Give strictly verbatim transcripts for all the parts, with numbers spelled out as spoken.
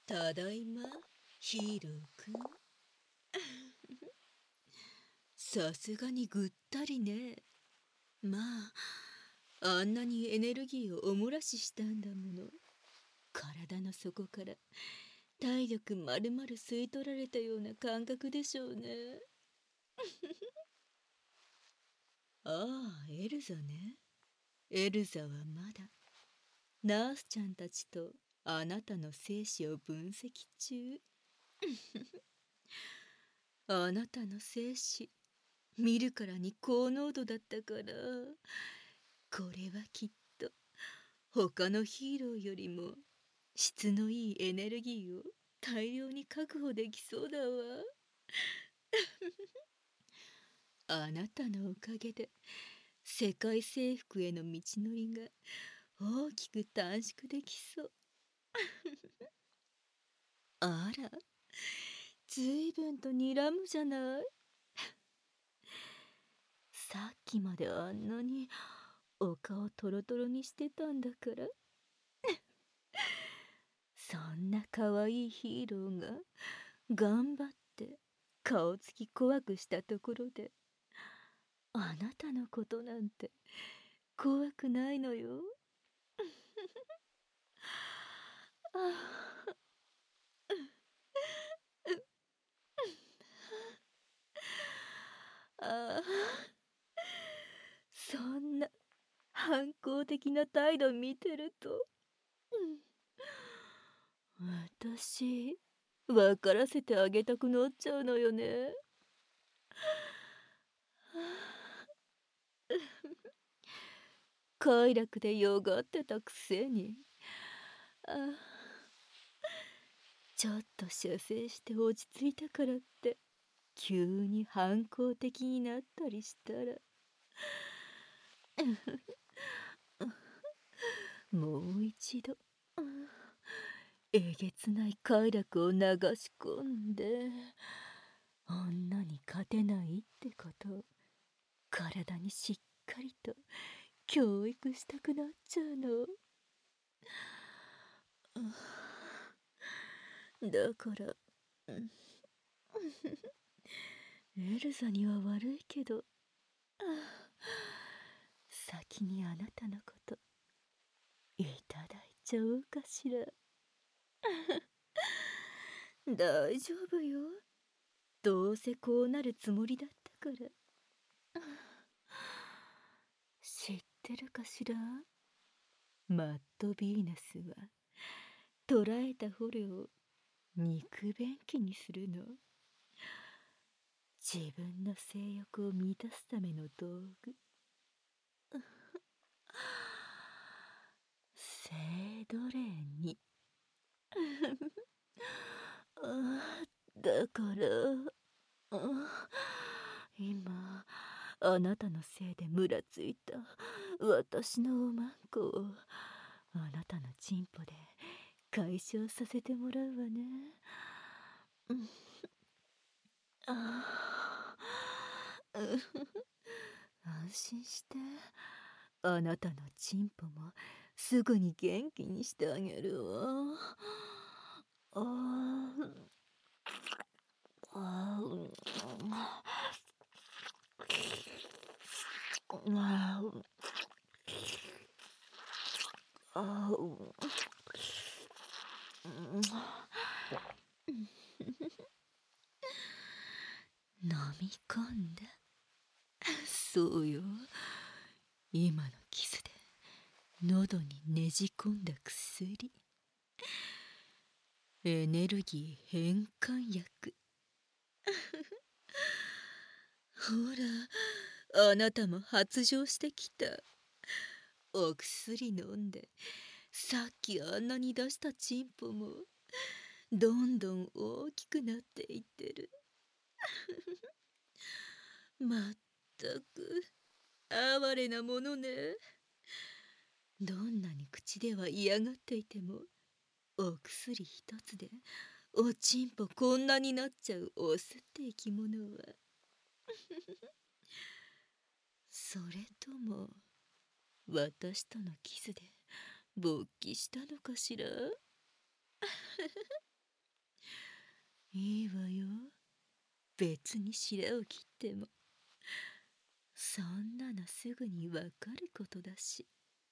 ただいま、ヒーローくん。さすがにぐったりね。まあ、あんなにエネルギーをおもらししたんだもの。体の底から体力まるまる吸い取られたような感覚でしょうね。ああ、エルザね。エルザはまだ。ナースちゃんたちとあなたの精子を分析中。あなたの精子、見るからに高濃度だったから、これはきっと他のヒーローよりも質のいいエネルギーを大量に確保できそうだわ。あなたのおかげで世界征服への道のりが大きく短縮できそう。あら、ずいぶんと睨むじゃない。さっきまであんなにお顔トロトロにしてたんだから。そんな可愛いヒーローが頑張って顔つき怖くしたところで、あなたのことなんて怖くないのよ。ああ、そんな反抗的な態度見てると、うん、私分からせてあげたくなっちゃうのよね。快楽でよがってたくせに、あちょっと射精して落ち着いたからって急に反抗的になったりしたら、もう一度えげつない快楽を流し込んで女に勝てないってことを体にしっかりと教育したくなっちゃうの。だからエルザには悪いけど、先にあなたのこといただいちゃおうかしら。大丈夫よ。どうせこうなるつもりだったから。知ってるかしら。マッドヴィーナスは捕らえた捕虜を肉便器にするの。自分の性欲を満たすための道具。性奴隷に。だから今あなたのせいでムラついた私のおまんこをあなたのチンポで解消させてもらうわね。あ安心して、あなたのチンポもすぐに元気にしてあげるわ。あああ飲み込んだ。そうよ。今のキスで喉にねじ込んだ薬。エネルギー変換薬。ほら、あなたも発情してきた。お薬飲んでさっきあんなに出したチンポもどんどん大きくなっていってる。まったく哀れなものね。どんなに口では嫌がっていてもお薬一つでおちんぽこんなになっちゃうオスって生き物はそれとも私とのキスで勃起したのかしら。 いいわよ。別に白を切ってもそんなのすぐにわかることだし。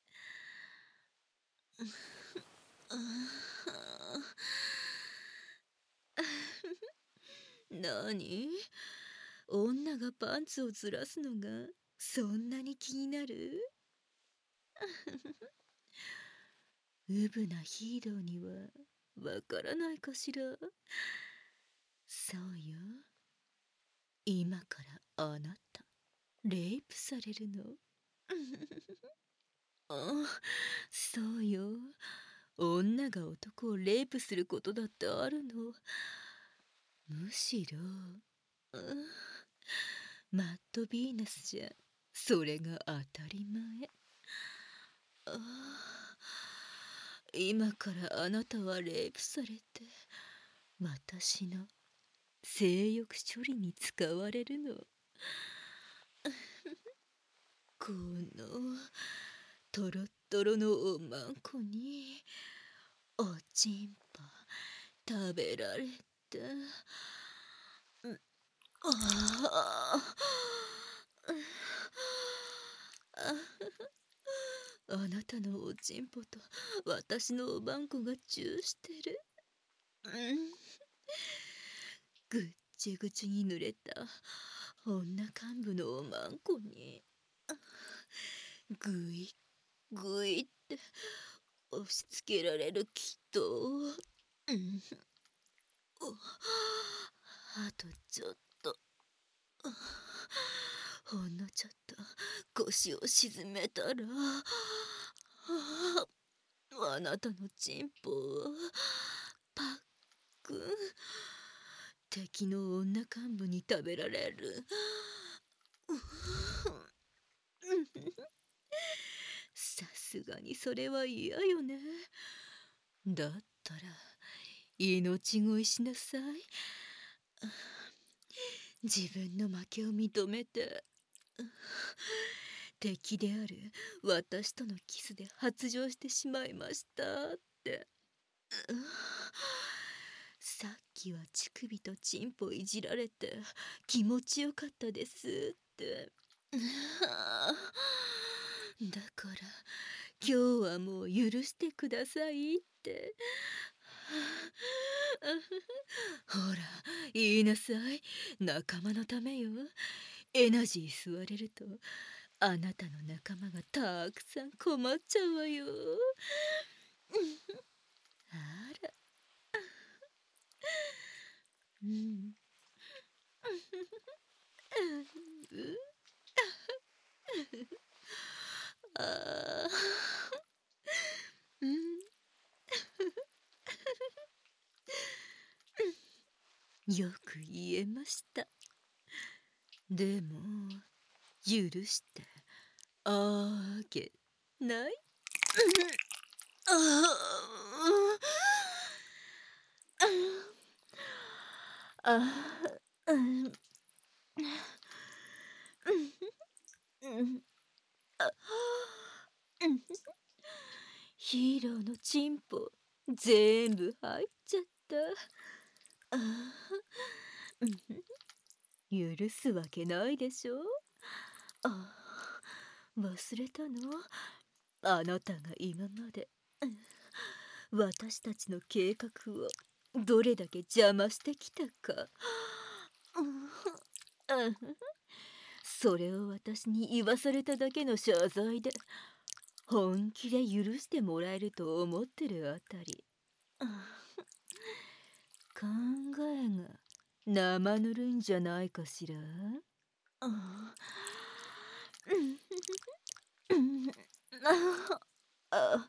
なに、女がパンツをずらすのがそんなに気になる？うぶなヒーローにはわからないかしら。そうよ、今からあなたレイプされるの。あ、そうよ、女が男をレイプすることだってあるの。むしろ、うん、マッドビーナスじゃそれが当たり前。あ、今からあなたはレイプされて私の性欲処理に使われるの。このトロットロのおまんこにおちんぽ食べられて、あああなたのおちんぽと私のおばんこがチューしてる。うん、ぐっちぐちに濡れた女幹部のおまんこにぐいぐいって押し付けられるきっと。うん、あとちょっと、ほんのちょっと腰を沈めたら、あなたのチンポをパックン、敵の女幹部に食べられる。さすがにそれは嫌よね。だったら命乞いしなさい。自分の負けを認めて、敵である私とのキスで発情してしまいましたって。さっきは乳首とチンポいじられて気持ちよかったですって。だから今日はもう許してくださいって。ほら言いなさい、仲間のためよ。エナジー吸われるとあなたの仲間がたくさん困っちゃうわよ。あら、うん。ああ、うん。よく言えました。でも許してあげない？ああ、うん、うん、うん、あ、うん、ヒーローのチンポ全部入っちゃった。あ、うん、許すわけないでしょ。あ、忘れたの？あなたが今まで私たちの計画をどれだけ邪魔してきたか。それを私に言わされただけの謝罪で本気で許してもらえると思ってるあたり、考えが生ぬるいんじゃないかしら。ああ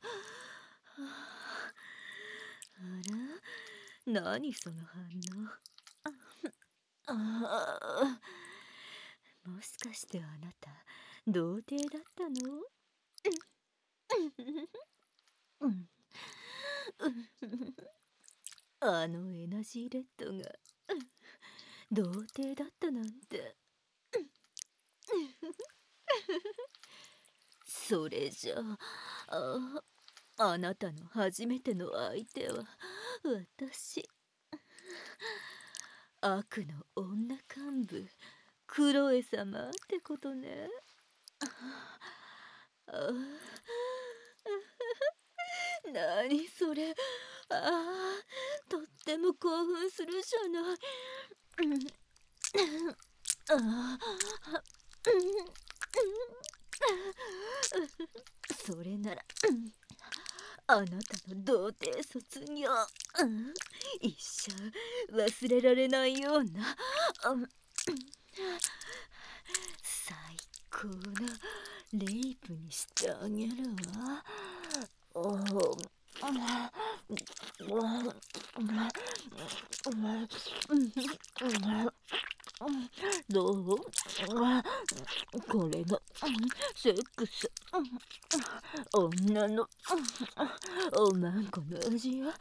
ら、何その反応。ああ、もしかしてあなた童貞だったの？あのエナジーレッドが童貞だったなんて。それじゃあ、あ、あなたの初めての相手は私。 悪の女幹部クロエ様ってことね。ああ、なにそれ。ああ、とっても興奮するじゃない。ああ、それならあなたの童貞卒業、一生忘れられないような最高のレイプにしてあげるわ。どう？これがセックス、女のおまんこの味よ。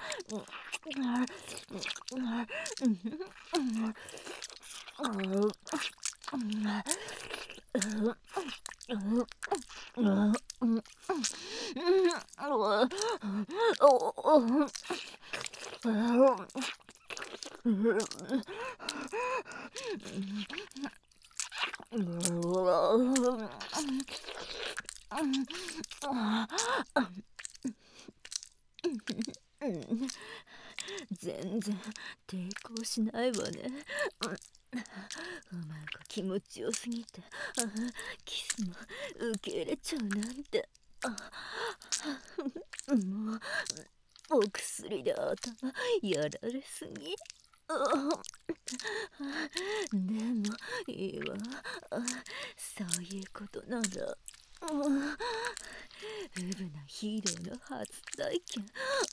全然抵抗しないわね。おまんこ気持ちよすぎてキスも受け入れちゃうなんて。もうお薬で頭やられすぎ。でもいいわ。そういうことならうぶなヒーローの初体験、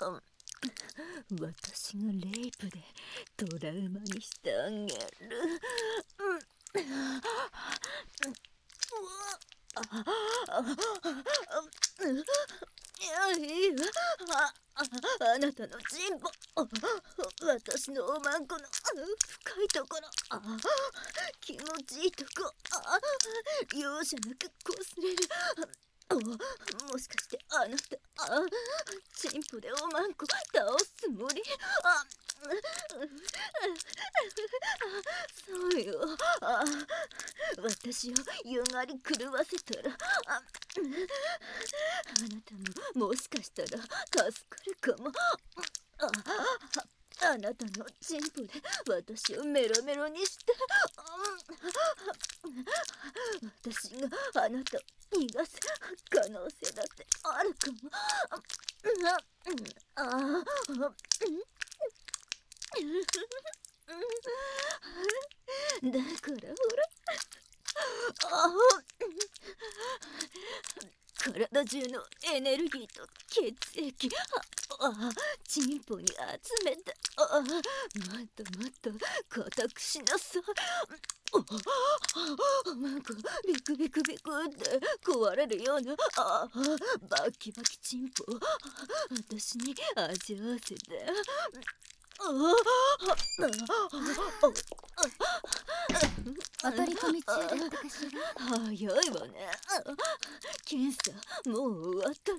私がレイプでトラウマにしてあげる。いいわ。あ, あ, あなたのチンポ、私のおまんこの深いところ、気持ちいいとこ、容赦なくこすれる。もしかしてあなたチンポでおまんこ倒すつもり？そうよ。私をゆがり狂わせたらあなたももしかしたら助かるかも。ああなたのチンポで私をメロメロにして私があなたを逃がす可能性だってあるかも。ああだからほら体中のエネルギーと血液あチンポに集めてあもっともっと固くしなさい。なんかビクビクビクって壊れるようなあバキバキチンポ私に味わわせて。 お取り込み中だったかしら。 早いわね。検査もう終わった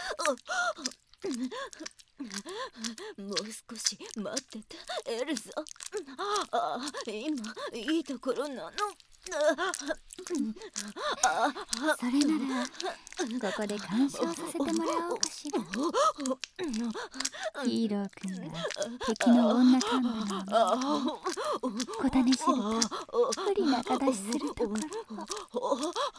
の？もう少し待っててエルザ。あ今いいところなの。 それならここで鑑賞させてもらおうかしら。ヒーロー君が敵の女幹部の小種しぶと不利な形するところ。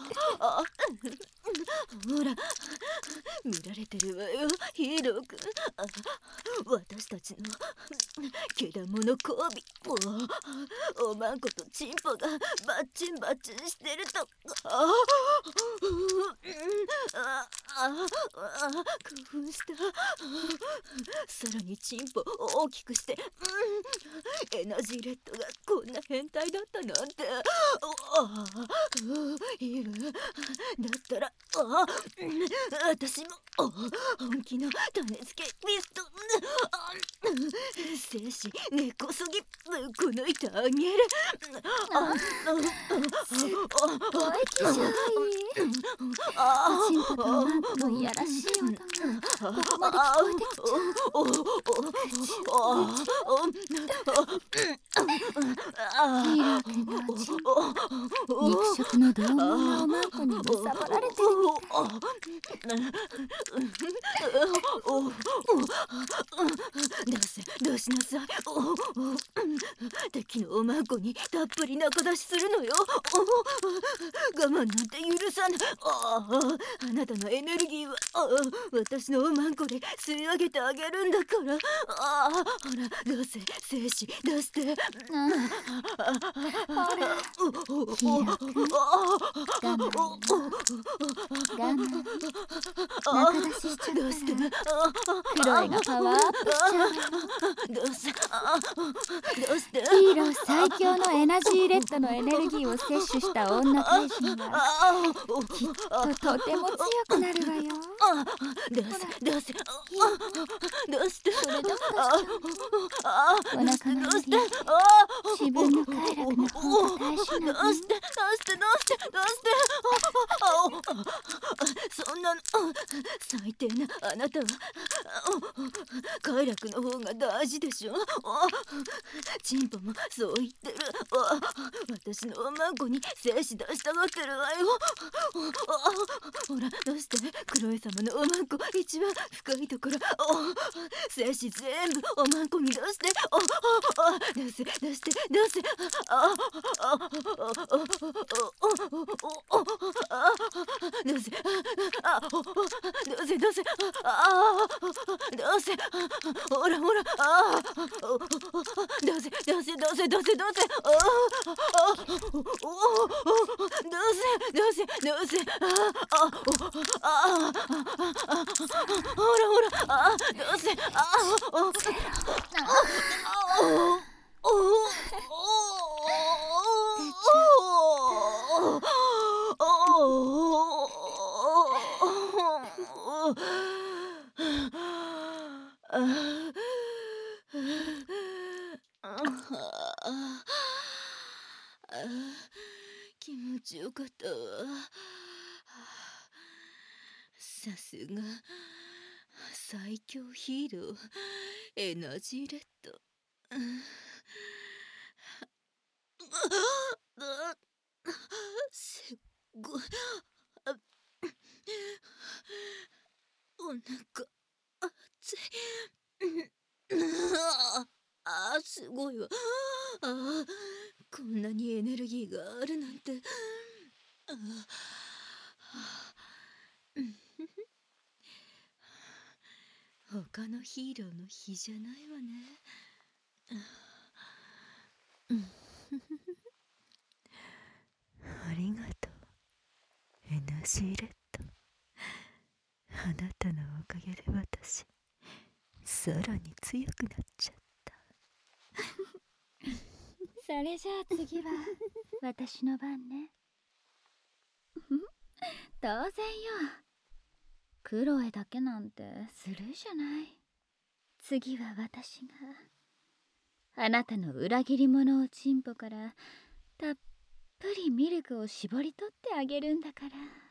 ほら見られてるわよヒーロー君。私たちのけだもの交尾おまんことチンポがバッチンバッチンしてるとあああ興奮した。さらにチンポ大きくして、うん、エナジーレッドがこんな変態だったなんて。ああいいわ。だったらあ私も本気の種付けミスト精子根こそぎぶっこ抜いてあげる。 すっごい気色いい。チンポとおまんのいやらしい音がここまで聞こえてきちゃう。ヒーロー君のおちんぽ肉食の獰猛なおまんこにむさぼられてるみたい。出せ、出しなさい。敵のおまんこにたっぷり中出しするのよ。我慢なんて許さない。ああなたのエネルギーはあ私のおまんこで吸い上げてあげるんだから。ああほら出せ、精子出して。 あほらヒーロー君我慢よ我慢中出ししちゃったらクロエがパワーアップしちゃうわよ。 出せ、あ出して。 ヒーロー最強のエナジーレッドのエネルギーを摂取した女怪人はきっととても強くなるわよ。 出せ、出せ、出して。 それどころかお腹のエリア自分の快楽の方が大事なの。 出して、出して、出して、出して。そんなの最低なあなたは快楽の方が大事でしょ。チンポもそう言ってる。私のおまんこに精子出したがってるわよ。ほら出して。クロエ様のおまんこ一番深いところ精子全部おまんこに出して。出せ、出して、出せ。出せ、出せ、出せ。出せ、ほらほら。出せ、出せ、出せ、出せ、出せ。出せ、出せ、出せ、出せ。ほらほら。出せ。気持ちよかったわ。さすが最強ヒーローエナジーレッド。すっごいお腹熱い。あすごいわ。あこんなにエネルギーがあるなんて。他のヒーローの比じゃないわね。ありがとうエナジーレッド。あなたのおかげで私さらに強くなっちゃった。 それじゃあ次は私の番ね。当然よ。クロエだけなんてずるいじゃない。次は私があなたの裏切り者をチンポからたっぷりミルクを絞り取ってあげるんだから。